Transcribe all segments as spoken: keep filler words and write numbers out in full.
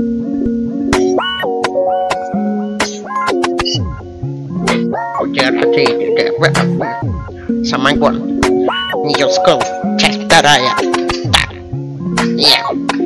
Самогон. New School. Часть вторая. Так. Yeah.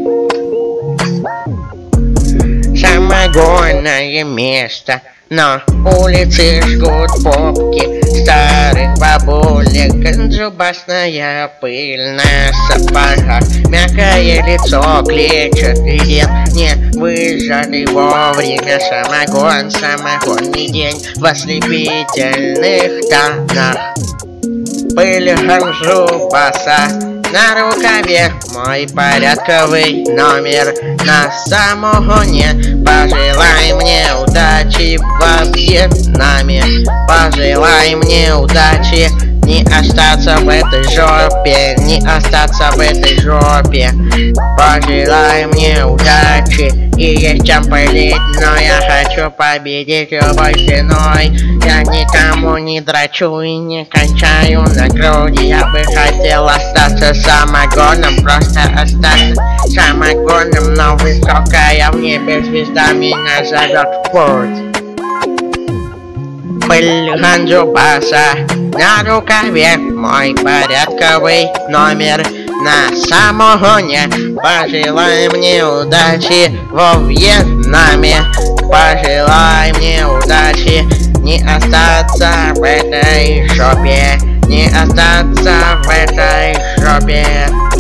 Самогонное место. На улице жгут попки старых бабулек. Зубастная пыль на сапогах. Мягкое лицо клечет дед. Не выжатый вовремя самогон. Самогонный день в ослепительных тонах. Пыль зубаса на рукаве. Мой порядковый номер на самогоне. Пожелай мне удачи во Вьетнаме. Пожелай мне удачи. Не остаться в этой жопе. Не остаться в этой жопе. Пожелай мне удачи. И есть чем пылить, но я хочу победить любой ценой. Я никому не драчу и не кончаю на груди. Я бы хотел остаться самогоном. Просто остаться самогоном. Но высокая в небе звезда меня зовет в путь. Пыль ганджубаса на рукаве. Мой порядковый номер на самогоне. Пожелай мне удачи во Вьетнаме. Пожелай мне удачи. Не остаться в этой жопе. Не остаться в этой жопе.